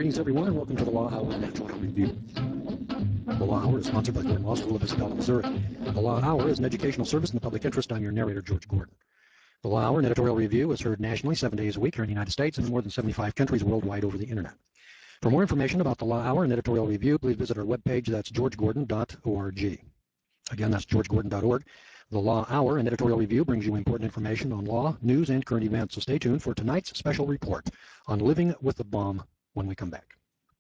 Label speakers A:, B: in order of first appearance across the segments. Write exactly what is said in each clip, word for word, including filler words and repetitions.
A: Greetings, everyone, and welcome to the Law Hour Editorial Review. The Law Hour is sponsored by the Gordon Law School of Isabella, Missouri. The Law Hour is an educational service in the public interest. I'm your narrator, George Gordon. The Law Hour and Editorial Review is heard nationally seven days a week here in the United States and in more than seventy-five countries worldwide over the Internet. For more information about the Law Hour and Editorial Review, please visit our webpage. That's george gordon dot org. Again, that's george gordon dot org. The Law Hour and Editorial Review brings you important information on law, news, and current events. So stay tuned for tonight's special report on living with the bomb when we come back.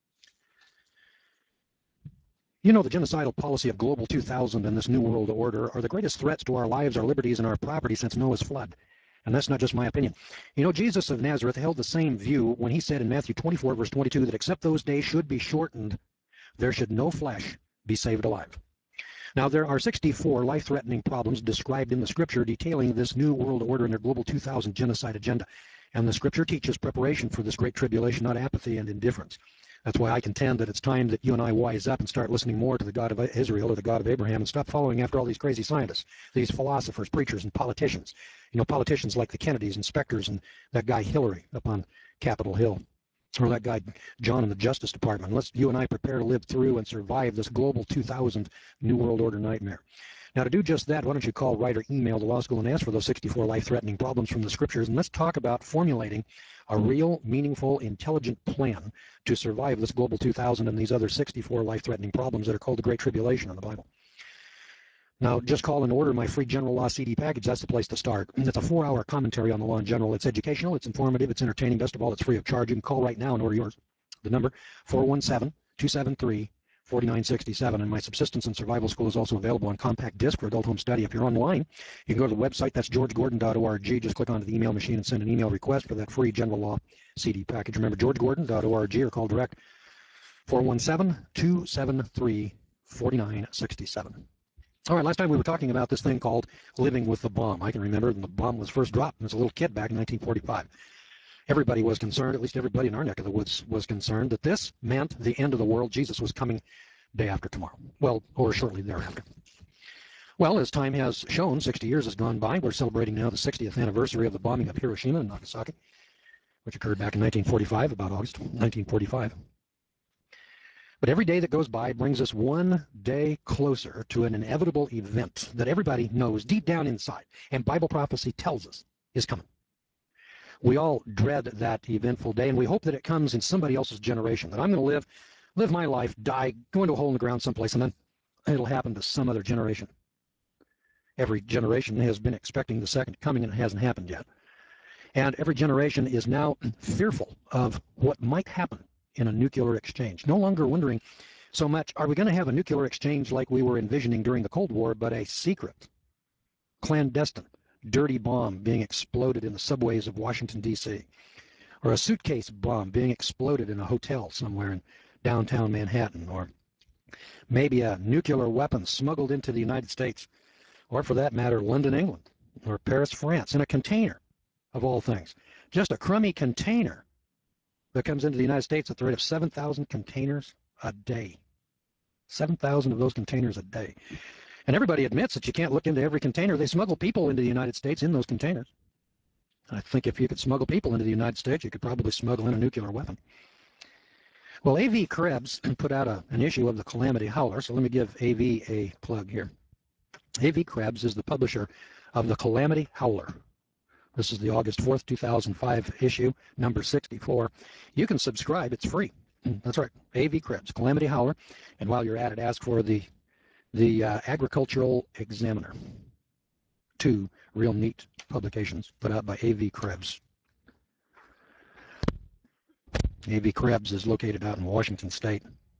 A: You know, the genocidal policy of Global two thousand and this New World Order are the greatest threats to our lives, our liberties, and our property since Noah's flood. And that's not just my opinion. You know, Jesus of Nazareth held the same view when he said in Matthew twenty-four, verse twenty-two, that except those days should be shortened, there should no flesh be saved alive. Now, there are sixty-four life-threatening problems described in the Scripture detailing this New World Order and their Global two thousand genocide agenda. And the Scripture teaches preparation for this great tribulation, not apathy and indifference. That's why I contend that it's time that you and I wise up and start listening more to the God of Israel or the God of Abraham and stop following after all these crazy scientists, these philosophers, preachers, and politicians. You know, politicians like the Kennedys, inspectors, and that guy Hillary up on Capitol Hill, or that guy John in the Justice Department. Let's you and I prepare to live through and survive this Global two thousand New World Order nightmare. Now, to do just that, why don't you call, write, or email the law school and ask for those sixty-four life-threatening problems from the Scriptures, and let's talk about formulating a real, meaningful, intelligent plan to survive this Global two thousand and these other sixty-four life-threatening problems that are called the Great Tribulation in the Bible. Now, just call and order my free General Law C D package. That's the place to start. It's a four-hour commentary on the law in general. It's educational, it's informative, it's entertaining. Best of all, it's free of charge. You can call right now and order yours. The number, four one seven, two seven three, four nine six seven. And my Subsistence and Survival School is also available on compact disc for adult home study. If you're online, you can go to the website. That's george gordon dot org. Just click onto the email machine and send an email request for that free General Law C D package. Remember, george gordon dot org, or call direct four one seven, two seven three, four nine six seven. All right, last time we were talking about this thing called living with the bomb. I can remember when the bomb was first dropped as a little kid back in nineteen forty-five. Everybody was concerned, at least everybody in our neck of the woods was concerned, that this meant the end of the world. Jesus was coming day after tomorrow. Well, or shortly thereafter. Well, as time has shown, sixty years has gone by. We're celebrating now the sixtieth anniversary of the bombing of Hiroshima and Nagasaki, which occurred back in nineteen forty-five, about August nineteen forty-five. But every day that goes by brings us one day closer to an inevitable event that everybody knows deep down inside, and Bible prophecy tells us is coming. We all dread that eventful day, and we hope that it comes in somebody else's generation, that I'm going to live, live my life, die, go into a hole in the ground someplace, and then it'll happen to some other generation. Every generation has been expecting the second coming, and it hasn't happened yet. And every generation is now fearful of what might happen in a nuclear exchange. No longer wondering so much, are we going to have a nuclear exchange like we were envisioning during the Cold War, but a secret, clandestine, dirty bomb being exploded in the subways of Washington, D C, or a suitcase bomb being exploded in a hotel somewhere in downtown Manhattan, or maybe a nuclear weapon smuggled into the United States, or for that matter, London, England, or Paris, France, in a container, of all things. Just a crummy container that comes into the United States at the rate of seven thousand containers a day. seven thousand of those containers a day. And everybody admits that you can't look into every container. They smuggle people into the United States in those containers. I think if you could smuggle people into the United States, you could probably smuggle in a nuclear weapon. Well, A V Krebs put out a, an issue of the Calamity Howler, so let me give A V a plug here. A V Krebs is the publisher of the Calamity Howler. This is the August fourth, two thousand five issue, number sixty-four. You can subscribe. It's free. That's right. A V Krebs, Calamity Howler. And while you're at it, ask for the, the uh, Agricultural Examiner. Two real neat publications put out by A V Krebs. A V Krebs is located out in Washington State.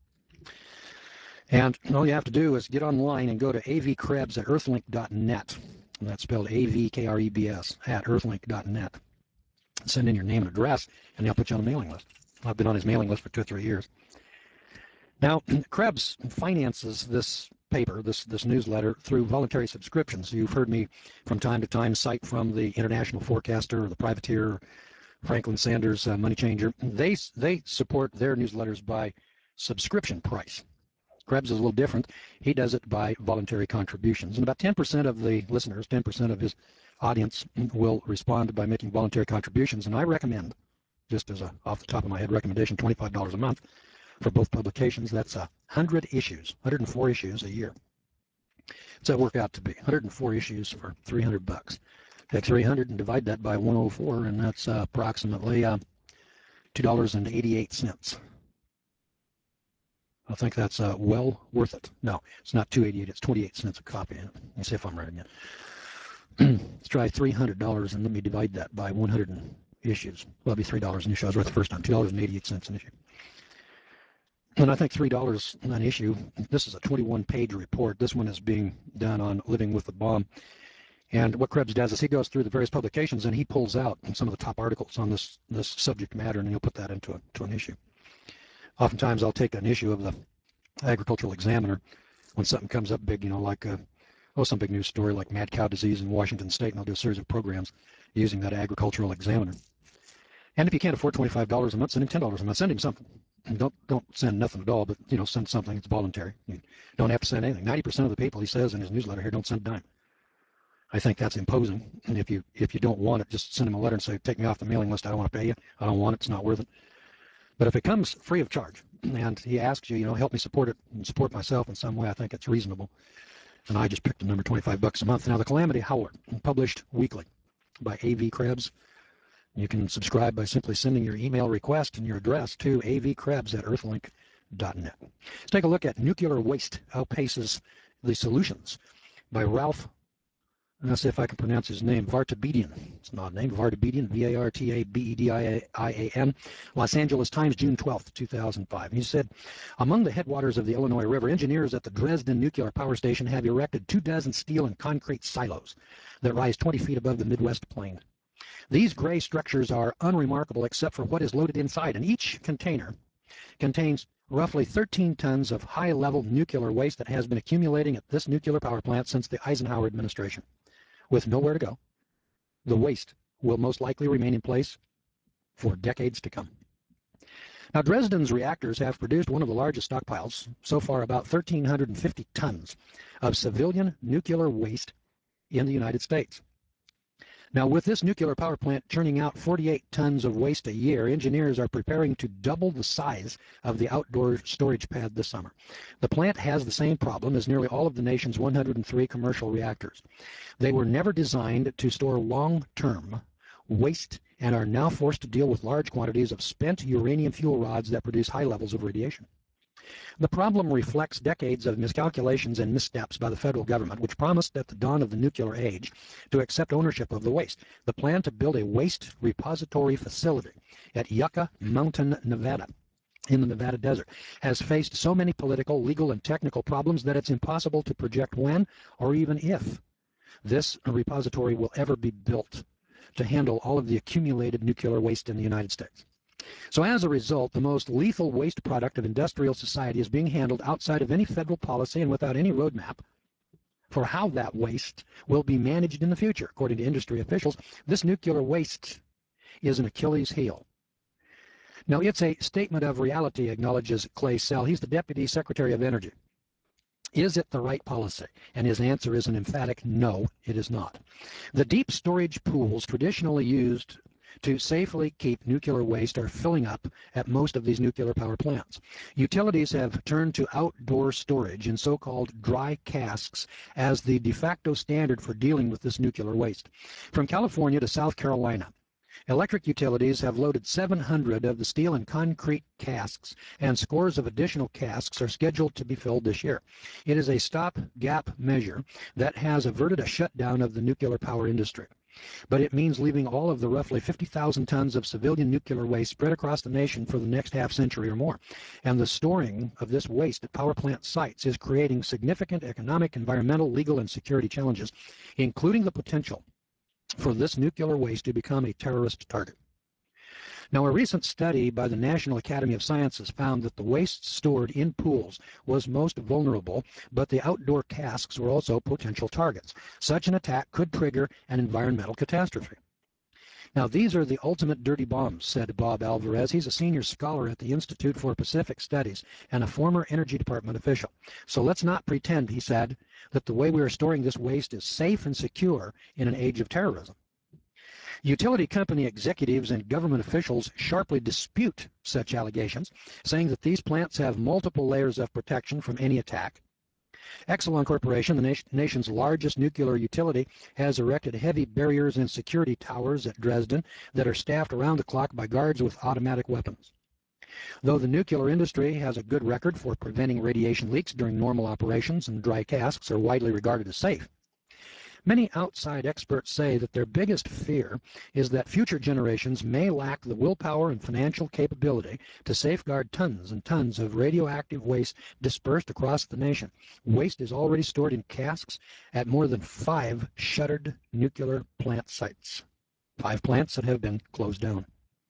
A: And all you have to do is get online and go to A V Krebs at earthlink dot net. And that's spelled A V K R E B S at earthlink dot net. Send in your name and address, and they'll put you on a mailing list. I've been on his mailing list for two or three years. Now, Krebs finances this paper, this, this newsletter, through voluntary subscriptions. You've heard me from time to time cite from the International Forecaster or the Privateer, or Franklin Sanders, uh, Money Changer. They, they support their newsletters by subscription price. Krebs is a little different. He does it by voluntary contributions. And about ten percent of the listeners, ten percent of his audience will respond by making voluntary contributions. And I recommend, just as a off the top of my head recommendation, twenty-five dollars a month for both publications. That's a hundred issues, one hundred four issues a year. What's that work out to be? one hundred four issues for three hundred bucks. Take three hundred and divide that by one hundred four, and that's uh, approximately uh, two dollars and eighty-eight cents. I think that's uh, well worth it. No, it's not two dollars and eighty-eight cents. It's twenty-eight cents a copy. Let me see if I'm right again. Let's try three hundred dollars and let me divide that by one hundred issues. Well, it'll be three dollars an issue. I was right the first time. two dollars and eighty-eight cents an issue. And I think three dollars an issue. This is a twenty-one page report. This one is being done on living with the bomb. And what Krebs does is he goes through the various publications and he pulls out some of the top articles on this, this subject matter, and he'll put that into a, to an issue. Oftentimes I'll take an issue of the Agricultural Examiner when something comes up big, you know, like, uh, oh, some big news story like mad cow disease in Washington State, and I'll do a series of programs using that Agricultural Examiner. And if you can't afford twenty-five dollars a month, send him ten dollars a month. Send him something. Don't don't send nothing at all, but, you know, send something. It's voluntary. You don't have to send anything. ninety percent of the people, he says in his newsletter here, don't send a dime. I think that's imposing. And if you if you don't want it, just send him a letter and say, take me off the mailing list. I don't want to pay you. I don't want it. It's not worth it. But if it comes free of charge and he asks you, you know, help me support it and support myself in some way, I think it's reasonable. And I just picked the number twenty-five bucks a month. Now, the Calamity Howler, published weekly by A V Krebs. You can subscribe by simply sending your email request and your address to avkrebs at earthlink dot net. Let's take a look at Nuclear Waste Outpaces the Solutions by Ralph, let's see if I can pronounce his name, Vartabedian. It's not a name, Vartabedian, V A R T A B E D I A N, Los Angeles Times, June twelfth, two thousand five. He said, among the headwaters of the Illinois River, engineers at the Dresden Nuclear Power Station have erected two dozen steel and concrete silos that rise twenty feet above the Midwest plain. These gray structures are unremarkable except for what is loaded inside, and each container contains roughly thirteen tons of high-level nuclear waste that has been accumulating at this nuclear power plant since the Eisenhower administration. With nowhere to go, the waste will most likely remain in place for decades to come. Now, Dresden's reactors have produced one of the largest stockpiles, so far about one thousand three hundred fifty tons of civilian nuclear waste in the United States. Now, with this nuclear power plant churning out forty-eight tons of waste a year, engineers are preparing to double the size of the outdoor storage pad this summer. The plant has the same problem as nearly all of the nation's one hundred three commercial reactors. They were never designed to store long-term waste and are now forced to deal with large quantities of spent uranium fuel rods that produce high levels of radiation. The problem reflects decades of miscalculations and missteps by the federal government, which promised at the dawn of the nuclear age to accept ownership of the waste. The plan to build a waste repository facility at Yucca Mountain, Nevada, in the Nevada desert, has faced so many political, legal, and technical problems that it's impossible to project when or even if this repository will ever be built to handle all of the accumulated nuclear waste in the United States. So as a result, the most lethal waste product of industrial society is being handled outside of any federal policy and without any roadmap for how that waste will be managed in the future. According to industry officials, this nuclear waste is an Achilles heel. Now, it's a statement of reality, acknowledges Clay Sell. He's the Deputy Secretary of Energy. Is it the right policy? And his answer is an emphatic no, it is not. The deep storage pools traditionally used to safely keep nuclear waste are filling up at most of these nuclear power plants. Utilities have turned to outdoor storage in so-called dry casks as the de facto standard for dealing with this nuclear waste. From California to South Carolina, electric utilities have loaded seven hundred of the steel and concrete casks, and scores of additional casks are scheduled to be filled this year. It is a stop-gap measure that has averted a shutdown of the nuclear power industry. But it means leaving all of the roughly fifty thousand tons of civilian nuclear waste spread across the nation for the next half century or more. And the storing of this waste at power plant sites is creating significant economic, environmental, legal, and security challenges, including the potential for this nuclear waste to become a terrorist target. Now, a recent study by the National Academy of Sciences found that the waste stored in pools was most vulnerable, but the outdoor casks were also potential targets. Such an attack could trigger an environmental catastrophe. Now, these are the ultimate dirty bombs, said Bob Alvarez. He's a senior scholar at the Institute for Pacific Studies and a former Energy Department official. So let's not pretend, he said, that the way we are storing this waste is safe and secure in an age of terrorism. Utility company executives and government officials sharply dispute such allegations, saying that these plants have multiple layers of protection from any attack. Exelon Corporation, the nation's largest nuclear utility, has erected heavy barriers and security towers at Dresden that are staffed around the clock by guards with automatic weapons. Though the nuclear industry has a good record for preventing radiation leaks during normal operations and dry casks are widely regarded as safe, many outside experts say that their biggest fear is that future generations may lack the willpower and financial capability to safeguard tons and tons of radioactive waste dispersed across the nation. Waste is already stored in casks at more than five shuttered nuclear plant sites, five plants that have been closed down.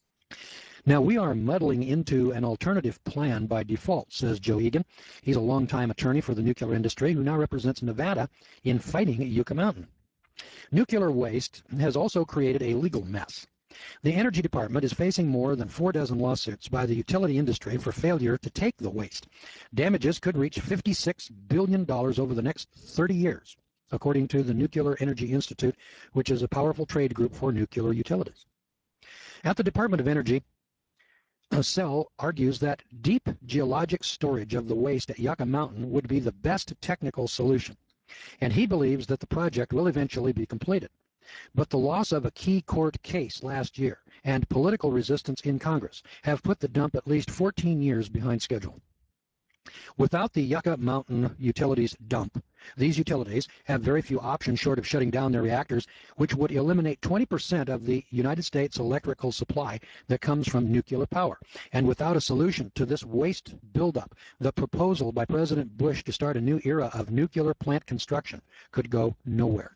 A: Now, we are muddling into an alternative plan by default, says Joe Egan. He's a longtime attorney for the nuclear industry who now represents Nevada in fighting at Yucca Mountain. Nuclear waste has also created a legal mess. The Energy Department is facing more than four dozen lawsuits by the utility industry for failure to take the waste. Damages could reach fifty-six billion dollars over the next thirty years, according to the Nuclear Energy Institute, which is a powerful trade group for nuclear utilities. At the Department of Energy, Sell argues that deep geologic storage of the waste at Yucca Mountain would be the best technical solution, and he believes that the project will eventually be completed. But the loss of a key court case last year and political resistance in Congress have put the dump at least fourteen years behind schedule. Without the Yucca Mountain Utilities dump, these utilities have very few options short of shutting down their reactors, which would eliminate twenty percent of the United States electrical supply that comes from nuclear power. And without a solution to this waste buildup, the proposal by President Bush to start a new era of nuclear plant construction could go nowhere.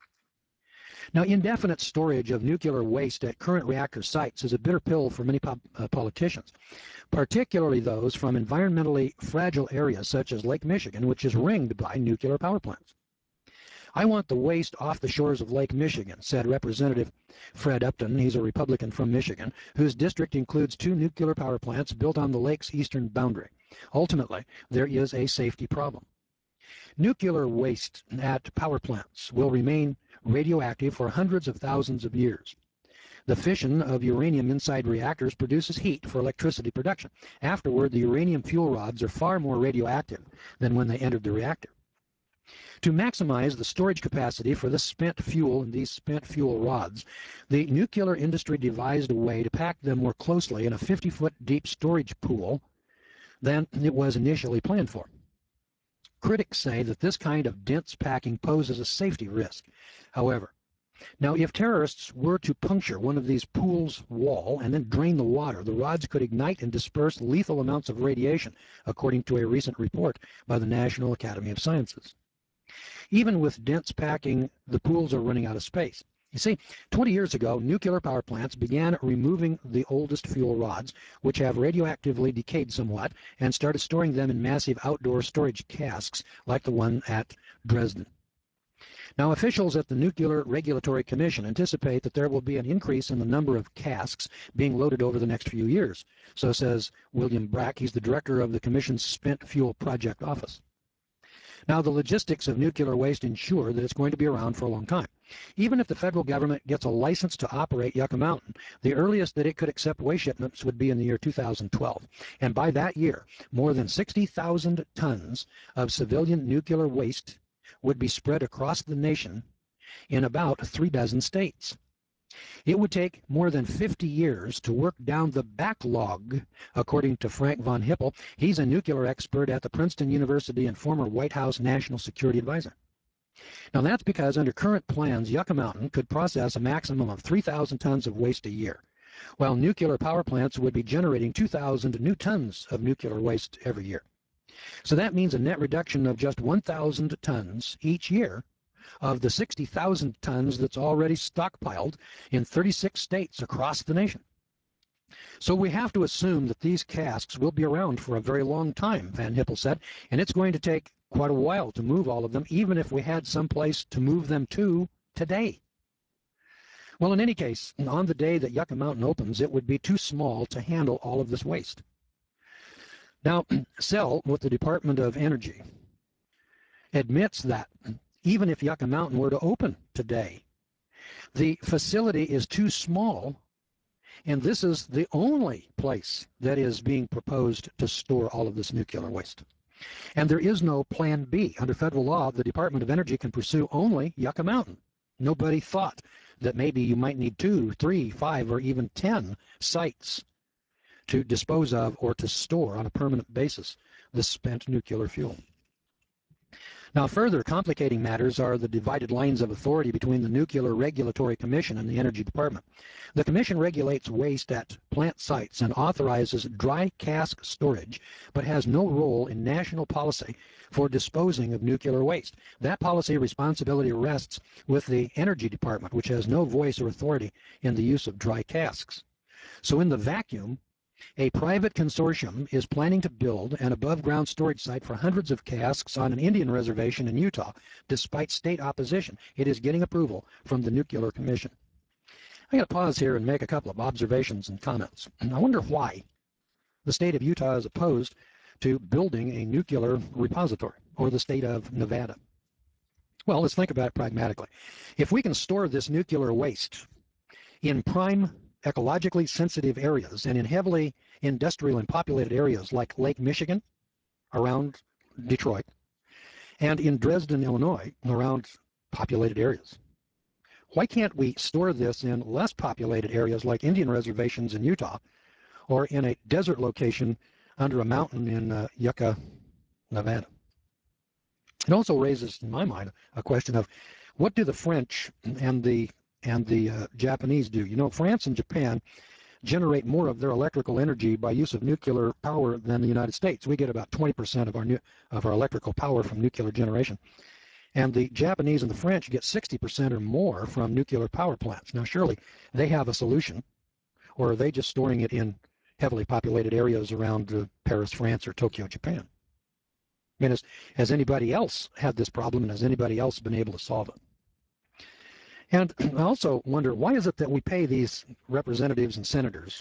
A: Now, indefinite storage of nuclear waste at current reactor sites is a bitter pill for many po uh, politicians, particularly those from environmentally fragile areas such as Lake Michigan, which is ringed by nuclear power plants. I want the waste off the shores of Lake Michigan, said Representative Fred Upton. He's a Republican from Michigan, whose district includes two nuclear power plants built on the lake's eastern boundary. Ultimately, there is a safety problem. Nuclear waste at power plants will remain radioactive for hundreds of thousands of years. The fission of uranium inside reactors produces heat for electricity production. Afterward, the uranium fuel rods are far more radioactive than when they entered the reactor. To maximize the storage capacity for this spent fuel and these spent fuel rods, the nuclear industry devised a way to pack them more closely in a fifty foot deep storage pool than it was initially planned for. Critics say that this kind of dense packing poses a safety risk. However, now if terrorists were to puncture one of these pools' wall and then drain the water, the rods could ignite and disperse lethal amounts of radiation, according to a recent report by the National Academy of Sciences. Even with dense packing, the pools are running out of space. You see, twenty years ago, nuclear power plants began removing the oldest fuel rods, which have radioactively decayed somewhat, and started storing them in massive outdoor storage casks like the one at Dresden. Now, officials at the Nuclear Regulatory Commission anticipate that there will be an increase in the number of casks being loaded over the next few years. So says William Brack. He's the director of the Commission's Spent Fuel Project Office. Now, the logistics of nuclear waste ensure that it's going to be around for a long time. Even if the federal government gets a license to operate Yucca Mountain, the earliest that it could accept waste shipments would be in the year two thousand twelve. And by that year, more than sixty thousand tons of civilian nuclear waste would be spread across the nation in about three dozen states. It would take more than fifty years to work down the backlog, according to Frank von Hippel. He's a nuclear expert at the Princeton University and former White House National Security Advisor. Now, that's because under current plans, Yucca Mountain could process a maximum of three thousand tons of waste a year, while nuclear power plants would be generating two thousand new tons of nuclear waste every year. So that means a net reduction of just one thousand tons each year of the sixty thousand tons that's already stockpiled in thirty-six states across the nation. So we have to assume that these casks will be around for a very long time, Van Hippel said, and it's going to take quite a while to move all of them, even if we had some place to move them to today. Well, in any case, on the day that Yucca Mountain opens, it would be too small to handle all of this waste. Now, Sell, with the Department of Energy, admits that even if Yucca Mountain were to open today, The facility is too small, and this is the only place that is being proposed to store all of this nuclear waste. And there is no plan B. Under federal law, the Department of Energy can pursue only Yucca Mountain. Nobody thought that maybe you might need two, three, five, or even ten sites to dispose of or to store on a permanent basis this spent nuclear fuel. Now, further complicating matters are the divided lines of authority between the Nuclear Regulatory Commission and the Energy Department. The Commission regulates waste at plant sites and authorizes dry cask storage, but has no role in national policy for disposing of nuclear waste. That policy responsibility rests with the Energy Department, which has no voice or authority in the use of dry casks. So in the vacuum, a private consortium is planning to build an above-ground storage site for hundreds of casks on an Indian reservation in Utah, despite state opposition. It is getting approval from the Nuclear Commission. I got to pause here and make a couple of observations and comments. I wonder why the state of Utah is opposed to building a nuclear repository, or the state of Nevada. Well, let's think about it pragmatically. If we can store this nuclear waste in prime ecologically sensitive areas and in heavily industrial and populated areas like Lake Michigan around Detroit and in Dresden, Illinois around populated areas, why can't we store this in less populated areas like Indian reservations in Utah or in a desert location under a mountain in uh, Yucca, Nevada? It also raises in my mind a question of what do the French and the and the uh, Japanese do? You know, France and Japan generate more of their electrical energy by use of nuclear power than the United States. We get about twenty percent of our new, of our electrical power from nuclear generation. And the Japanese and the French get sixty percent or more from nuclear power plants. Now, surely they have a solution, or are they just storing it in heavily populated areas around uh, Paris, France, or Tokyo, Japan? I mean, has, has anybody else had this problem, and has anybody else been able to solve it? And I also wonder, why is it that we pay these representatives and senators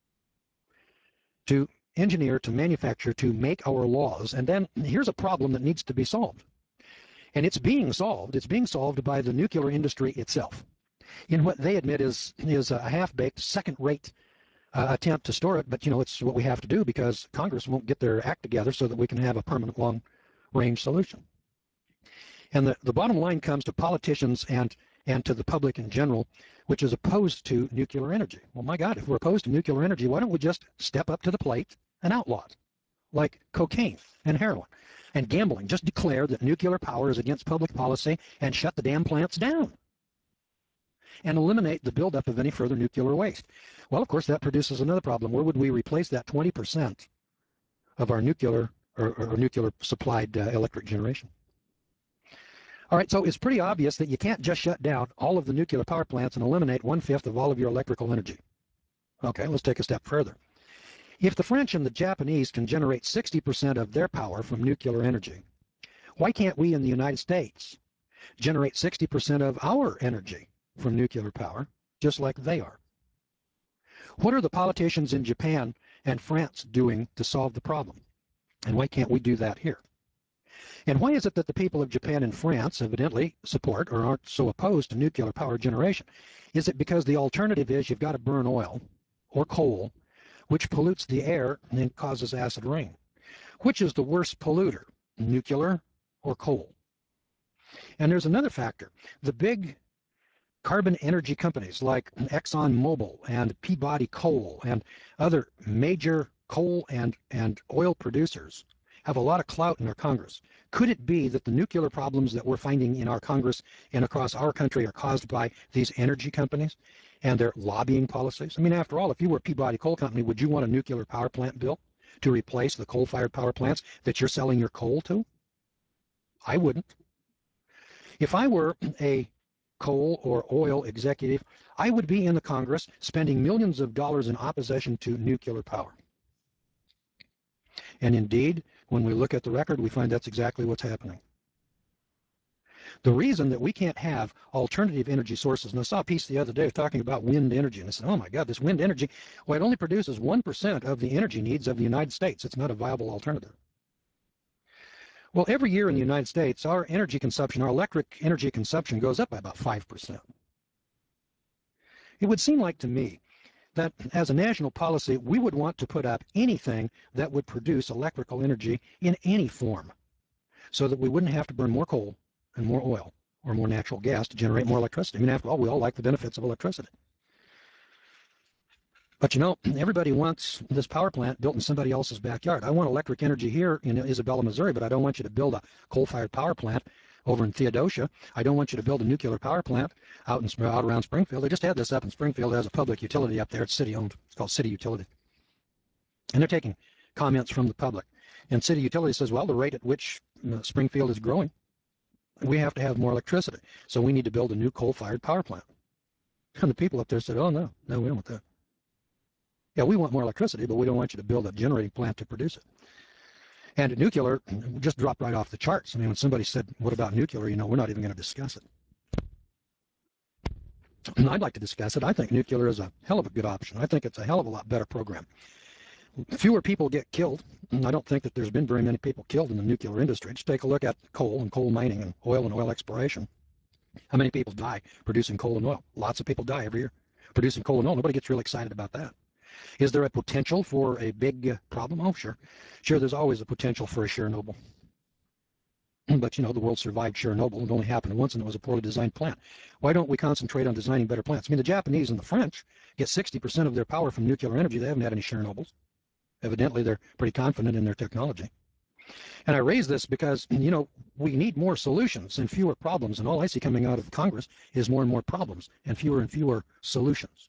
A: to engineer, to manufacture, to make our laws, and then here's a problem that needs to be solved. And it's being solved. It's being solved by the nuclear industry itself in what they admit is, is a half-baked, second-rate uh, attempt to store it. But, you know, it's what we have to do because Congress won't get their act together so that we can have a permanent long-range solution. And the, the bottom line comes to politicians and and to the public in general, which is opposed to nuclear energy. Well, my God, if we're opposed to nuclear energy, why don't we just step up to the plate and outlaw it? Like cocaine and heroin and gambling. Just declare that nuclear power is against public policy and shut the damn plants down. And eliminate the buildup of any further nuclear waste. Well, of course, that produces another problem. Where would we replace that twenty percent of our nuclear or, or nuclear supplied uh, electric generation? All right, so it's pretty obvious that you can't just shut down all of the nuclear power plants and eliminate one-fifth of all of your electrical energy. Okay, let's take a step further. If the French and the Japanese can generate sixty percent of their power from nuclear energy, why can't we in the United States generate sixty percent of our energy from nuclear power, just like they are? What are the politicians in Japan and France doing to solve the problem? And why can't we do that here? And why is it that the people of Japan and France evidently support or aren't so opposed to nuclear power generation? Is it because the alternative is you've got to burn oil or coal, which pollutes the air and then causes acid rain? Which is the worst polluter, nuclear or coal? And there's another factor. The big carbon energy companies like ExxonMobil and Peabody Coal and other major coal and, and oil producers have a lot of clout in our Congress. Could it be that the nuclear problems that we're finding in our Congress and across our country are caused by these energy companies and their lobbying policies? I mean, after all, if you were a Peabody Coal Company, would you want a nuclear power plant bill to replace the coal-fired power plants that you're selling your coal to? I wouldn't. If I were a coal or oil executive, I would be in the Congress spending millions of dollars in opposition to nuclear power. And indeed, when we look at the record, we find that's exactly what's happening. The reason that we can't have alternative energy sources, and I saw a piece the other day talking about wind energy, and I said, oh my God, this wind energy, well, it only produces one percent of the energy needs of the United States. It's not a viable alternative. Well, every year in the United States, our energy consumption, our electric energy consumption goes up by about five percent. It would seem like to me that as a national policy, we would want to put up anything that would produce electrical energy in any form so that we wouldn't have to burn more coal and more oil or more natural gas to generate more electricity. I mean, after all, we all like the benefits of electricity. But you know, everybody wants this power plant built in somebody else's backyard. I want electric energy here in Isabella, Missouri, but I don't want you to build a coal-fired power plant over in Theodosia. I don't want you to build a nuclear power plant out in out around Springfield. They just had this up in Springfield as a public utility up there. It's city-owned. It's called City Utility. And they're taking comments from the public. And City Utility says, well, the rate at which uh, Springfield is growing, we have to have more electricity. So we need to build a new coal-fired power plant. And the people up there said, oh, no, no, we don't want that. Yeah, we want more electricity, but we don't want you to build a generating plant to produce it. And nuclear just dropped right off the charts. I mean, when somebody said, what about nuclear? You know, we're not even going to discuss it. And I'd like to discuss it. I think nuclear is a hell of a good option. I think it's a hell of a lot better program. Fewer people get killed. I don't think that there's been very many people killed in the nuclear industry. Just take a look at coal and coal mining and oil and oil exploration. How many people die producing coal and oil? Lots of people die every year producing coal and oil. Nobody gets really excited about that. Is there a potential for a big uh, problem? Oh, sure. Sure, there's always a potential for a Chernobyl. But, you know, the world survived Chernobyl. It only happened once, and it was a poorly designed plant. Why don't we concentrate on designing better plants? I mean, the Japanese and the French get sixty percent of their power from nuclear energy. They haven't had any Chernobyls. Evidently, they're pretty confident in their technology. And I raise this because, you know, we need more solutions and fewer problems. And all I see coming out of Congress is more and more problems and fewer and fewer solutions.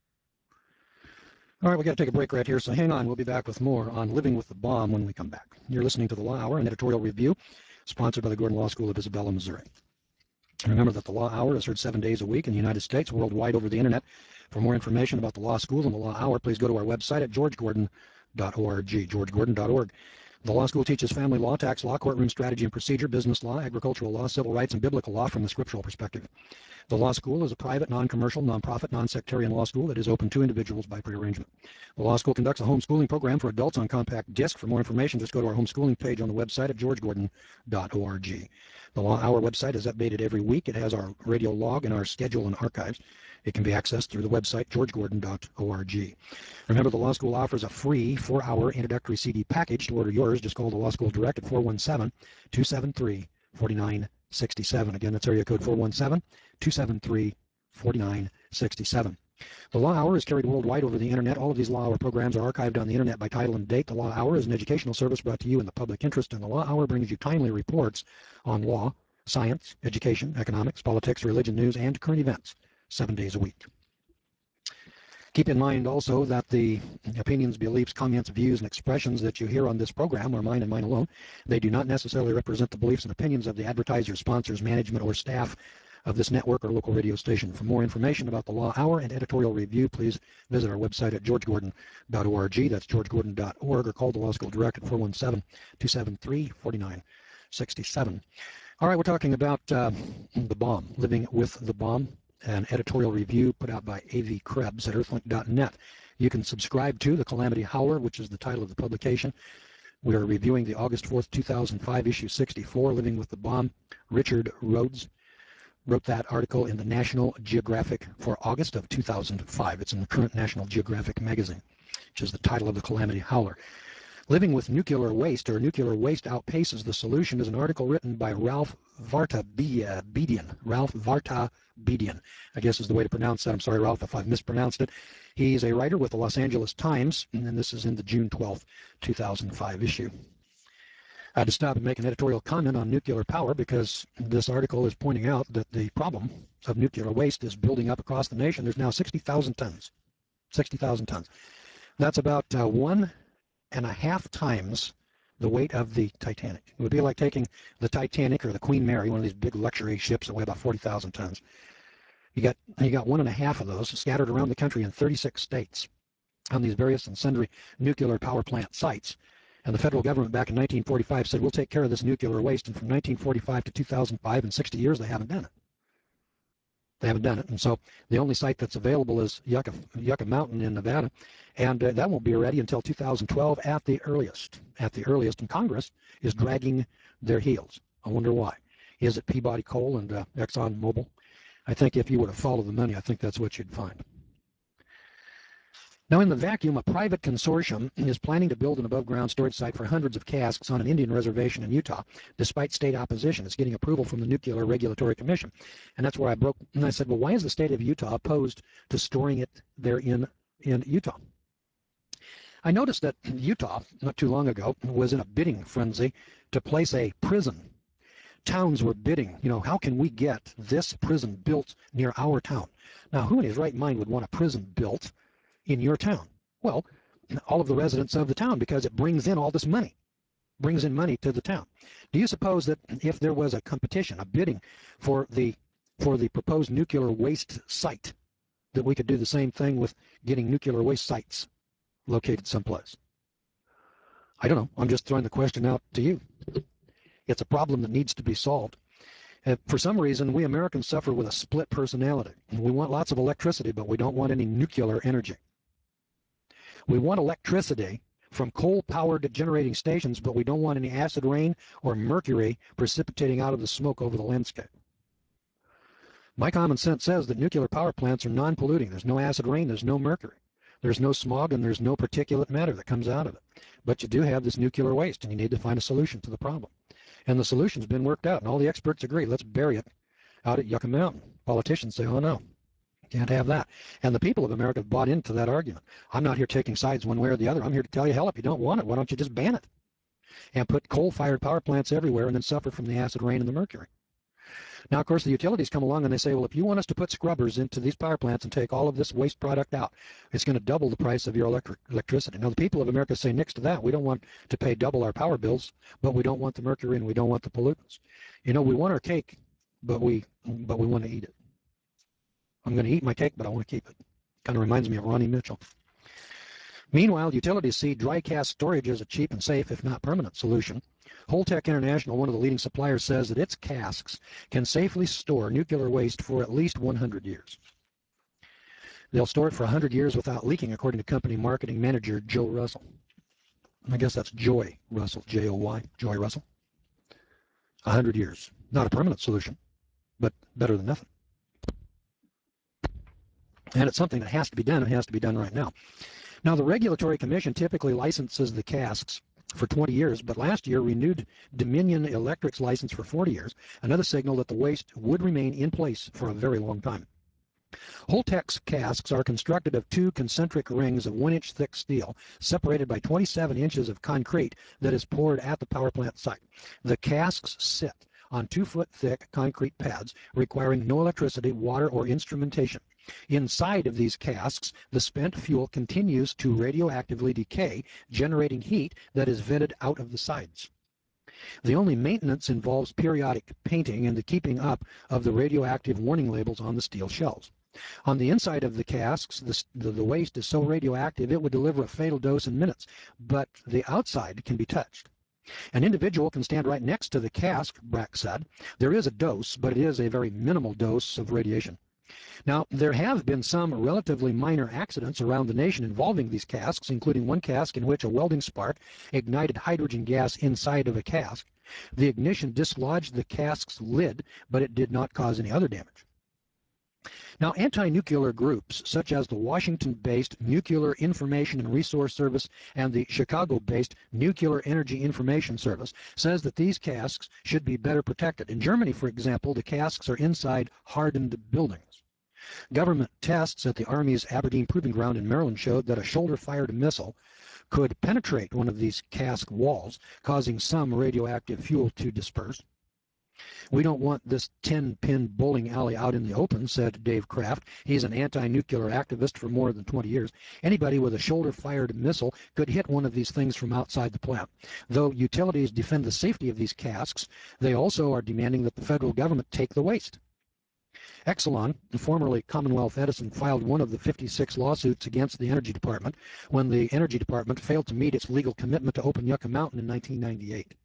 A: All right, we've got to take a break right here, so hang on. We'll be back with more on Living with the Bomb when we come back. You're listening to The Law Hour, an editorial review sponsored by the Gordon Law School of Isabella, Missouri. Remember that The Law Hour is heard seven days a week in the United States, worldwide over the internet. For more information about the Law School and the Law Hour, please go to our website at george gordon dot org, george gordon dot org. The law school teaches family law, tax law, courtroom strategy and procedure, business law, agricultural law, civil rights, and biblical law from the scriptural perspective. The law school is a private, non-commercial, non-profit, non-sectarian law school that is open to individuals by prearrangement. The law school conducts a homeschooling program for adults on compact disc. For more information, just go to our homeschooling page on the website at george gordon dot org. The Law Hour website is updated every week. It has our radio log and our schedule and archives. It can be accessed through the website george gordon dot org. Remember, the Law School offers a free four-hour introductory C D package. To order yours, just call the Law School Direct at four one seven, two seven three, four nine six seven. Again, that's area code four one seven, two seven three, four nine six seven. The Law Hour is carried worldwide over the internet. All of these Law Hour programs are archived on the internet by title and date. The Law Hour is an educational service brought to you in the public interest, and the Law Hour brings you timely reports on law, science, education, economics, politics, religion, news, and current events, seven days a week. Keep in mind also that the opinions, beliefs, comments, views, and expressions that you hear on this program are mine and mine alone. They do not necessarily represent the beliefs and opinions of the advertisers, sponsors, management, or staff of this network or local radio station. For more information about the Law Hour and editorial review, please visit our website at george gordon dot org. That's george gordon dot org, or call the Law School Direct at four one seven, two seven three, four nine six seven. All right, we're talking about uh, the bomb, Living with the Bomb, an editorial review put out by A V Krebs at earthlink dot net. You can subscribe to The Calamity Howler, which is the title of the publication. We are reviewing the August fourth, two thousand five, issue sixty-four, Living with the Bomb. Richard Rhodes wrote that article in the National Geographic for August of two thousand five. It's in the current National Geographic magazine, which is the title of The Calamity Howler. Living with Nuclear Waste, or Nuclear Waste Outpaces the Solution, is an article written by Ralph Vartabedian. Ralph Vartabedian, I guess is the way to pronounce that. I'm sorry, Ralph, if I've mispronounced it. He's a writer with the Los Angeles Times, and this is in the June twelfth, two thousand five issue. I had to stop and make an editorial comment on nuclear power because this article is pointing out that the problem of nuclear waste is building up across the nation. There's now sixty thousand tons. sixty thousand tons. That's about uh, one and a half times the weight of the Titanic. It would be like taking the Titanic or the Queen Mary, one of these big luxury ships that weigh about forty thousand tons. You got, you got one and a half of those scattered around the country in thirty-six states on these various and sundry nuclear power plant sites. And the federal government back in nineteen forty-five said, we'll take care of this nuclear waste. And from nineteen forty-five to two thousand five, in sixty years, they haven't done it. They haven't done it. And so the only site that's available is Yucca, Yucca Mountain in Nevada. And uh, that won't be ready until two thousand twelve at the earliest. At the earliest. And Congress is dragging their heels. I wonder why. Is it Peabody Coal and uh, Exxon Mobil? I think if you were to follow the money, I think that's what you'd find. Now, in the vacuum, a private consortium is planning to build an above-ground storage site for hundreds of casks on an Indian reservation in Utah, despite state opposition. It's getting approval from the Nuclear Regulatory Commission. And that's where I broke, and I said, well, why is the state of Utah opposed to storing it there in, in Utah? I noticed that Utah, not too long ago, was in a bidding frenzy to place a prison. Towns were bidding, you know, how can we get this prison built near our town? Now, who in his right mind would want a prison built in your town? Well, all of the residents of the town, because it brings in all this money, brings in money to the town. Do you suppose that if there was a competition, a bidding for the for the proposed nuclear waste site, that we could do the same thing with getting nuclear waste sites located someplace? I don't know. I'm just throwing the question out to you. It's a problem that needs to be solved. Uh, for some reason, we Americans suffer with a split personality. We want lots of electricity, but we don't want any nuclear energy. We want electricity from coal-powered generating stations, but we don't want any acid rain or mercury precipitating out of the smoke over the landscape. My common sense says that nuclear power plants are non-polluting. There's no acid rain, there's no mercury, there's no smog, and there's no particulate matter that comes out of it. But you do have this nuclear waste, and you need to find a solution to the problem. And the solution's been worked out, and all the experts agree. Let's bury it out at Yucca Mountain. Politicians say, oh no, can't have that. And the people of America have bought into that argument. I'm not here taking sides one way or the other. I'm here to tell you, hell, if you don't want it, why don't you just ban it? And put coal-fired power plants everywhere and then suffer from the acid rain and the mercury. Now, of course, the utilities come along and they say, well, if you want us to put scrubbers into these power plants and take all of this waste product out, it's going to double the price of your electric electricity. Now, the people of America say next to that, we don't want to pay double our power bills, but we don't want the mercury and we don't want the pollutants. You know, we want our cake, but we but we want to eat it. I'm going to eat my cake, but I want to keep it. Kind of reminds me of Ronnie Mitchell. Meanwhile, utilities see dry cask storage as a cheap and safe, if not permanent, solution. Holtec International, one of the leading suppliers, says that its casks can safely store nuclear waste for at least one hundred years. They'll store it for one hundred years without leaking, according to company marketing manager Joe Russell. I guess that's Joy Russell, J O Y, Joy Russell. one hundred years. Not a permanent solution, but better than nothing. And it's something that has to be done. It has to be done right now. Now, the Regulatory Commission typically licenses the casks for twenty years, but last year renewed Dominion Electric's license for forty years, another signal that the waste would remain in place for a very long time. Holtec's casks are constructed of two concentric rings of one-inch thick steel, separated by twenty-seven inches of concrete that is poured at the power plant site. The casks sit on two-foot thick concrete pads, requiring no electricity, water, or instrumentation. Inside of these casks, the spent fuel continues to radioactively decay, generating heat that is vented out of the sides. The only maintenance involves periodic painting and the keeping up of the radioactive warning labels on the steel shells. On the inside of the casks, the, the, the waste is so radioactive it would deliver a fatal dose in minutes, but the outside can be touched. An individual can stand right next to the cask, Brack said. There is a dose, but it is a very minimal dose of radiation. Now, there have been some relatively minor accidents around the nation involving these casks, including one cask in which a welding spark ignited hydrogen gas inside of a cask. The ignition dislodged the cask's lid, but it did not cause any other damage. Now, anti-nuclear groups such as the Washington-based Nuclear Information and Resource Service and the Chicago-based Nuclear Energy Information Service says that these casks should be better protected. In Germany, for example, the casks are inside hardened buildings. Government tests at the Army's Aberdeen Proving Ground in Maryland showed that a shoulder-fired missile could penetrate one of these cask walls, causing some radioactive fuel to disperse. We don't want this ten-pin bowling alley out in the open, said Dave Kraft. He's an anti-nuclear activist for more than twenty years. Anybody with a shoulder-fired missile could hit one of these things from outside the plant. Though utilities defend the safety of these casks, they also are demanding that the federal government take the waste. Exelon, formerly Commonwealth Edison, filed one of the fifty-six lawsuits against the Energy Department when the Energy Department failed to meet its legal commitment to open Yucca Mountain in nineteen ninety-eight.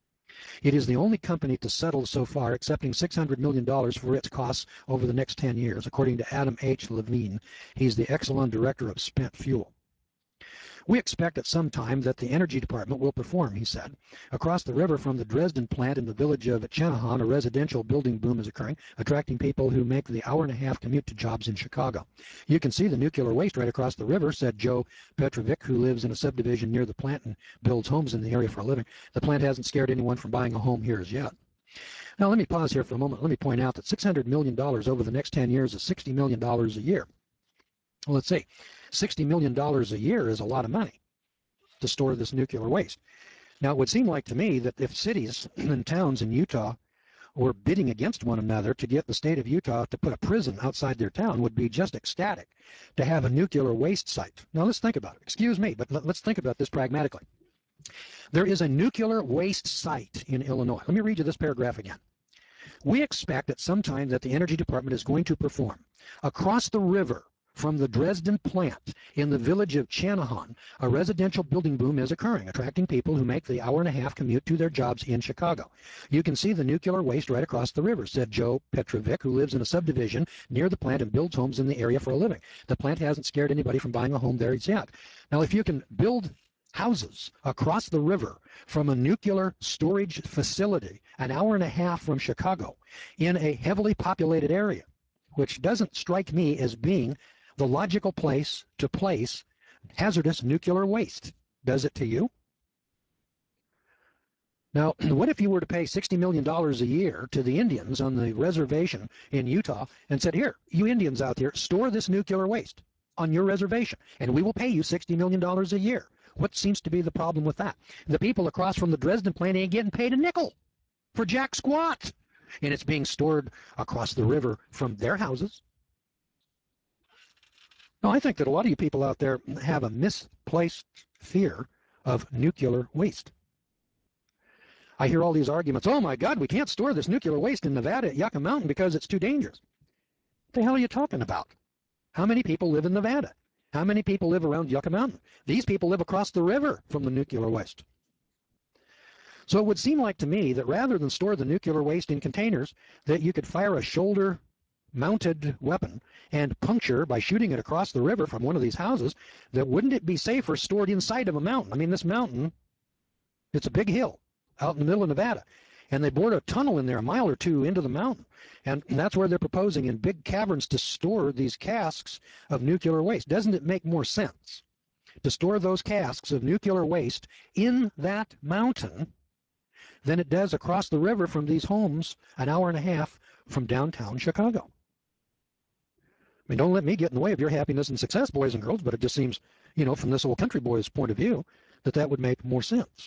A: It is the only company to settle so far, accepting six hundred million dollars for its costs over the next ten years, according to Adam H. Levine. He's the Exelon Director of Spent Fuel. We expect at some time that the Energy Department will perform, he said. Across the river from the Dresden plant in the village of Chenahan, a residential building boom is occurring, attracting people who make the hour and a half commute to jobs in Chicago. You can see the nuclear waste right across the river, said Joe Petrovic, who lives in a subdivision near the plant and builds homes in the area for a living. The plant hasn't scared anyone from buying a home here as yet. Now, let me pause here for a moment. Let me point out that six hundred million dollars over the next ten years is sixty million dollars a year. Well, let's see. sixty million dollars a year is a lot of money to store this nuclear waste. Now, it would seem like to me that if cities and towns in Utah were bidding against one another to get the state of Utah to put a prison outside their town, would be just ecstatic to have a nuclear waste site. Now, let's think about it. Excuse me, but let's think about this pragmatically. There is a nuclear waste site in Illinois. Let me read you this paragraph again. We expect at some time that the Energy Department is going to perform across the river from the Dresden plant in the village of Chenahan, a residential building boom is occurring, attracting people who make the hour and a half commute to their jobs in Chicago. You can see the nuclear waste right across the river, said Joe Petrovic, who lives in a subdivision near the plant and builds homes in the area for a living. The plant hasn't scared anybody from buying a home there yet. Now, if you can build houses across the river from a nuclear storage facility an hour and a half from Chicago in a heavily populated area, which doesn't strike me as being the logical place to place hazardous nuclear waste. Does it to you? Now, what if you were to pay sixty million dollars a year to the Indians on the reservation in Utah and said, here, you Indians out there, store this nuclear waste on your reservation, and we will pay you sixty million dollars a year. What seems to be the problem with that? The people across from the Dresden plant ain't getting paid a nickel for jack squat, and it's being stored across the river from their houses. Now, I think that a lot of you people out there have a misplaced fear of nuclear waste. I hear all these arguments, oh my God, we can't store this nuclear waste in Nevada at Yucca Mountain because it's too dangerous. What the hell are you talking about? How many people live in Nevada? How many people live around Yucca Mountain? These people live across the river from the nuclear waste. So it would seem like to me that rather than store the nuclear waste in containers, that you could fire a shoulder mounted weapon and puncture by shooting it across the river from one of these houses, that wouldn't it be safer stored inside of a mountain? I mean, this mountain, it's a big hill out in the middle of Nevada, and they bored a tunnel in there a mile or two into the mountain, and that's where they're proposing in big caverns to store these casks of nuclear waste. Doesn't it make more sense to store those casks of nuclear waste in that mountain than it does across the river from these homes an hour and a half from downtown Chicago? I mean, don't let me get in the way of your happiness and success, boys and girls, but it just seems, you know, from this old country boy's point of view, that that would make more sense.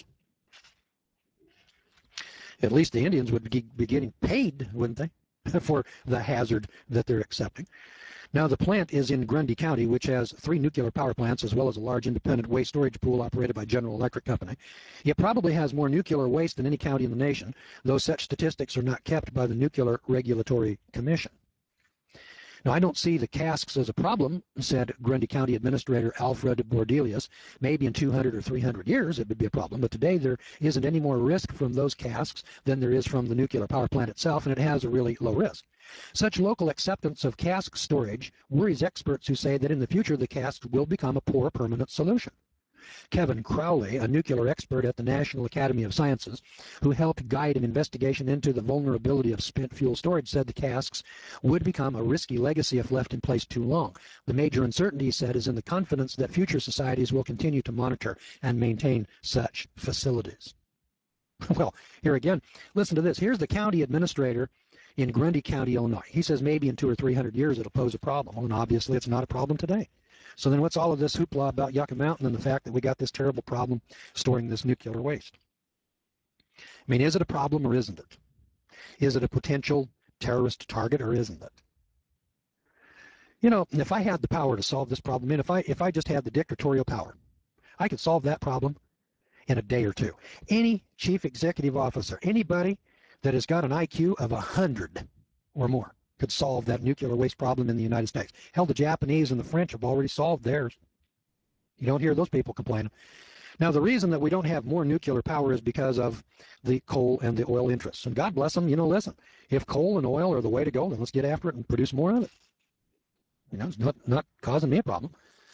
A: At least the Indians would be getting paid, wouldn't they, for the hazard that they're accepting. Now, the plant is in Grundy County, which has three nuclear power plants as well as a large independent waste storage pool operated by General Electric Company. It probably has more nuclear waste than any county in the nation, though such statistics are not kept by the Nuclear Regulatory Commission. Now, I don't see the casks as a problem, said Grundy County Administrator Alfred Bordelius. Maybe in two hundred or three hundred years it would be a problem, but today there isn't any more risk from those casks than there is from the nuclear power plant itself, and it has a really low risk. Such local acceptance of cask storage worries experts who say that in the future the casks will become a poor permanent solution. Kevin Crowley, a nuclear expert at the National Academy of Sciences, who helped guide an investigation into the vulnerability of spent fuel storage, said the casks would become a risky legacy if left in place too long. The major uncertainty, he said, is in the confidence that future societies will continue to monitor and maintain such facilities. Well, here again, listen to this. Here's the county administrator in Grundy County, Illinois. He says maybe in two or three hundred years it'll pose a problem. Well, and obviously it's not a problem today. So then what's all of this hoopla about Yucca Mountain and the fact that we got this terrible problem storing this nuclear waste? I mean, is it a problem or isn't it? Is it a potential terrorist target or isn't it? You know, if I had the power to solve this problem, and if I if I just had the dictatorial power, I could solve that problem in a day or two. Any chief executive officer, anybody that has got an I Q of one hundred or more, could solve that nuclear waste problem in the United States. Hell, the Japanese and the French have already solved theirs. You don't hear those people complaining. Now, the reason that we don't have more nuclear power is because of the coal and the oil interests. And God bless them, you know, listen, if coal and oil are the way to go, then let's get after it and produce more of it. You know, it's not, not causing me a problem.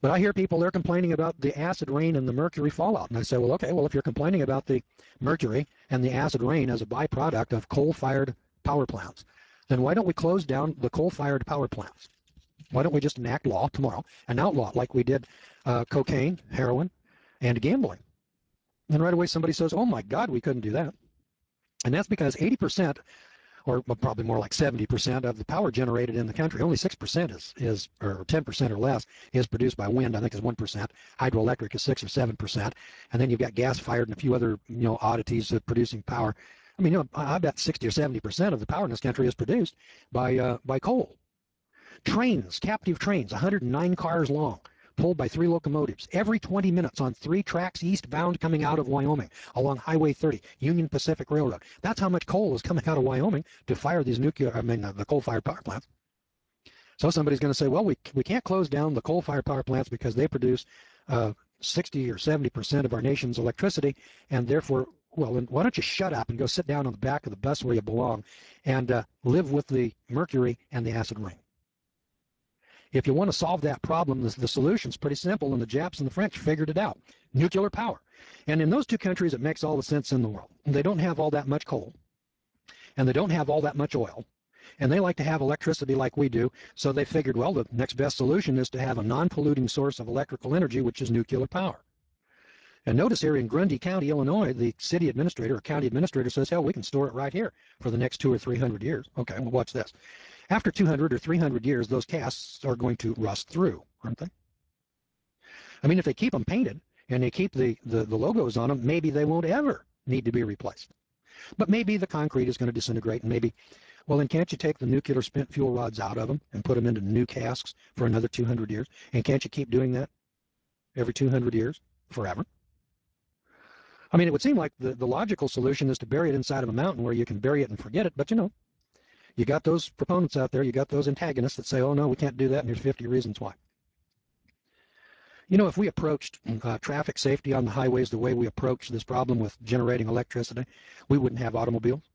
A: But I hear people, they're complaining about the acid rain and the mercury fallout. And I say, well, okay, well, if you're complaining about the mercury and the acid rain as a byproduct of coal-fired power plants, then why don't we close down the coal-fired power plants? Why don't we just enact law tomorrow and outlaw it like we did uh, cocaine, heroin, and gambling? And right away somebody says, oh my God, we couldn't do that. And that's because eighty percent, or probably more like seventy percent of the power generated in the country, only six percent is, is or ten percent or less, is produced by wind. I think is one percent. Hydroelectric is six or seven percent. And then you've got gas-fired and a few other, you know, oddities of producing power. I mean, you know, I bet sixty or seventy percent of the power in this country is produced by, uh, by coal. Trains, captive trains, one hundred nine cars long, pulled by three locomotives, every twenty minutes on three tracks eastbound coming out of Wyoming along Highway thirty, Union Pacific Railroad. That's how much coal is coming out of Wyoming to fire these nuclear, I mean, uh, the coal-fired power plants. So somebody's going to say, well, we, we can't close down the coal-fired power plants because they produce uh, sixty or seventy percent of our nation's electricity, and therefore, well, then why don't you shut up and go sit down on the back of the bus where you belong and uh, live with the mercury and the acid rain? If you want to solve that problem, the, the solution's pretty simple, and the Japs and the French figured it out. Nuclear power. And in those two countries, it makes all the sense in the world. They don't have all that much coal, and they don't have all that much oil, and they like to have electricity like we do, so they figured, well, the next best solution is to have a non-polluting source of electrical energy, which is nuclear power. And notice here in Grundy County, Illinois, the city administrator or county administrator says, hell, we can store it right here for the next two or three hundred years. Okay, well, watch this. After two hundred or three hundred years, those casts are going to rust through, aren't they? I mean, if they keep them painted and they keep the, the, the logos on them, maybe they won't ever need to be replaced. But maybe the concrete is going to disintegrate, and maybe, well, then can't you take the nuclear spent fuel rods out of them and put them into new casks for another two hundred years? And can't you keep doing that every two hundred years, forever? I mean, it would seem like the, the logical solution is to bury it inside of a mountain where you can bury it and forget it, but you know, you got those proponents out there, you got those antagonists that say, oh no, we can't do that, and here's fifty reasons why. You know, if we approached uh, traffic safety on the highways the way we approach this problem with generating electricity, we wouldn't have automobiles.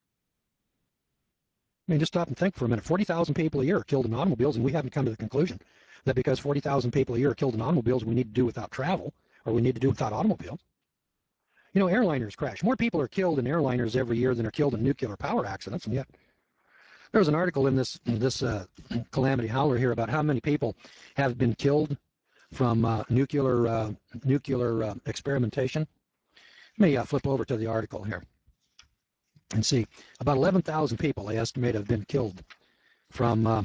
A: I mean, just stop and think for a minute. forty thousand people a year are killed in automobiles, and we haven't come to the conclusion that because forty thousand people a year are killed in automobiles, we need to do without travel, or we need to do without automobiles. You know, airliners crash. More people are killed in airliners every year than are killed in nuclear power accidents, and yet there was an article in this this uh, Calamity Howler here about how many people have been killed from uh, nuclear uh, nuclear uh, experimentation. Let me uh, flip over to the article here and see. About eleven thousand people, they estimate, have been killed from uh,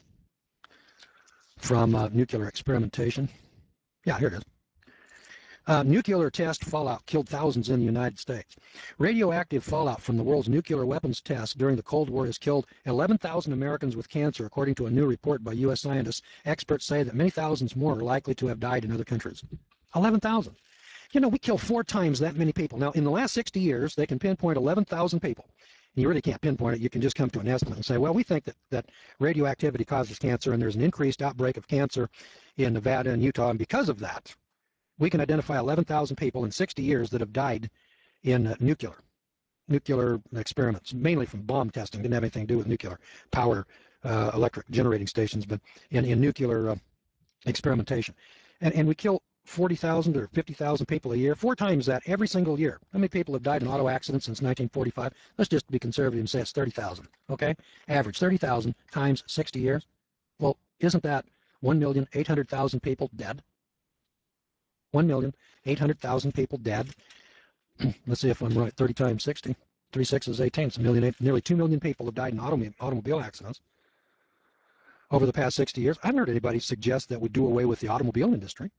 A: from uh, nuclear experimentation. Yeah, here it is. Uh, nuclear test fallout killed thousands in the United States. Radioactive fallout from the world's nuclear weapons tests during the Cold War has killed eleven thousand Americans with cancer, according to a new report by U S scientists. Experts say that many thousands more are likely to have died in other countries. eleven thousand. You know, we kill four times that many people. Now, in the last sixty years, they can pinpoint eleven thousand people. And you really can't pinpoint it. You can just come to an estimate and say, well, we think that, that radioactivity causes cancer, and there's an increased outbreak of cancer in Nevada and Utah, and because of that, we can identify eleven thousand people in sixty years that have died in uh, nuclear nuclear experiments, mainly from bomb testing. Didn't have anything to do with nuclear power, uh, electric generating stations, but in, in nuclear uh, experimentation. And, and we kill forty thousand or fifty thousand people a year, four times that every single year. How many people have died in auto accidents since nineteen forty-five? Let's just be conservative and say it's thirty thousand, okay? Average thirty thousand times sixty years. Well, isn't that one million eight hundred thousand people dead? one million eight hundred thousand people dead. Let's see if I'm right. thirty times sixty. three sixes, eighteen. It's a million, eight, nearly two million people have died in autom automobile accidents over the past sixty years. I haven't heard anybody suggest that we do away with the automobile industry.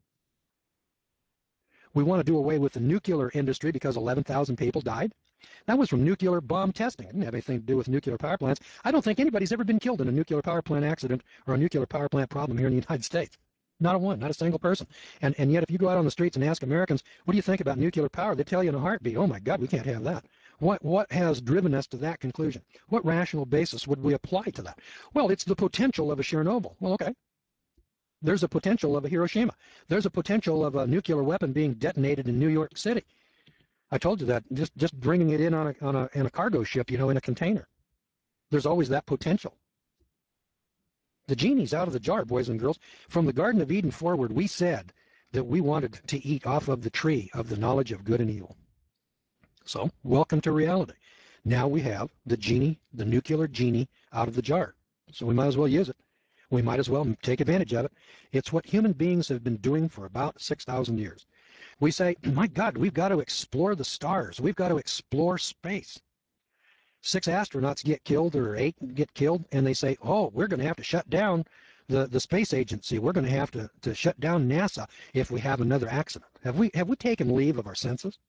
A: We want to do away with the nuclear industry because eleven thousand people died. That was from nuclear bomb testing. It didn't have anything to do with nuclear power plants. I don't think anybody's ever been killed in a nuclear power plant accident or a nuclear power plant problem here in the United States. Not a one, not a single person. And, and yet if you go out on the streets and ask Americans, what do you think about nuclear power? They tell you in a heartbeat, oh my God, we can't have that. What, what has driven us to that conclusion? What rational basis would we apply to that? Well, it's the potential of a Chernobyl. Well, okay. There's a potential of a Hiroshima. There's a potential of a nuclear weapon being detonated in New York City. I told you that, just, just bringing it in on a, on a, in a cargo ship, you know, in a container. There's always that potential. The genie's out of the jar, boys and girls. From the Garden of Eden forward, we said that we wanted to eat off of the tree of the knowledge of good and evil. So, welcome to reality. Now we have the genie, the nuclear genie, out of the jar. So we might as well use it. We might as well take advantage of it. It's what human beings have been doing for about six thousand years. We say, my God, we've got to explore the stars. We've got to explore space. Six astronauts get killed, or eight get killed, and they say, oh, we're going to have to shut down the, the space agency. We're going to have to, to shut down NASA if we have another accident. Have we, have we taken leave of our senses?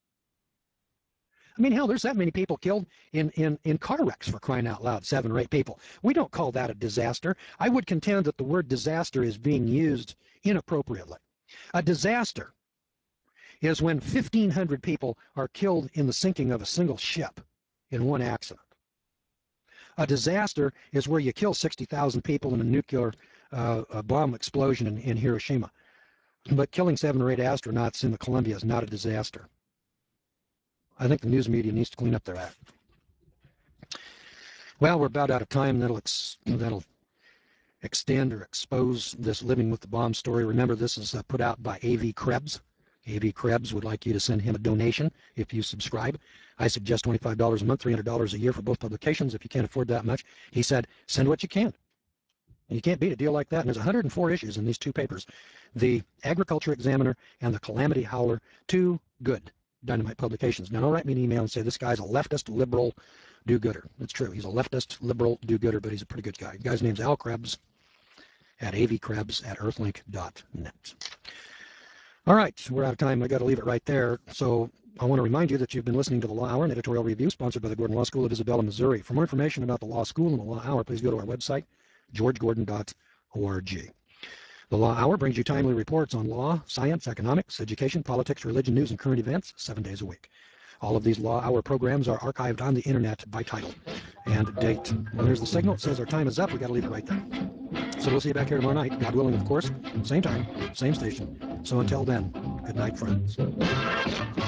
A: I mean, hell, there's that many people killed in, in, in car wrecks, for crying out loud, seven or eight people. We don't call that a disaster. I would contend that the word disaster is being used inappropriately. A disaster is when fifteen hundred people are killed in the sinking of a single ship in one accident. A disaster is where you kill sixty thousand people in a nuclear uh, a bomb explosion in, in Hiroshima. But killing seven or eight astronauts in the Columbia is not a disaster. I think the news media needs to clean up their act. Well, we're about out of time. That'll ex that'll extend or expose this Living with the Bomb story. Remember, this is uh, put out by A V Krebs. A V Krebs would like you to send him a donation if you subscribe. I suggest twenty-five dollars a month, three hundred dollars a year for both publications. If you can't afford that much, he said, send what you can. And you can't beat a deal like that. And there's one hundred four issues in these two papers. The Agriculture Examiner and the Calamity Howler, two good Dynamite publications. Now, don't write me an email and say this guy's a leftist liberal do-gooder. It's true. He's a leftist liberal do-gooder, but he's a pretty good guy. The guy's name's Al Krebs at avkrebs at earthlink dot net. All right, we're out of time. I got to leave it right there. So I want to remind you that you've been listening to the Law Hour, an editorial review sponsored by the Gordon Law School of Isabella, Missouri. For more information about the Law School and the Law Hour, please go to our website, george gordon dot org. The Law Hour brings you timely reports on law, science, economics, education, politics, religion, news, and current events seven days a week. All of these Law Hour programs are archived on the internet by title and date. Well, there's the signal. It says our time is up. We got to leave it right there. So we'll see you back here tomorrow night, God willing, of course. Same time, same station. So until then, good night, friends.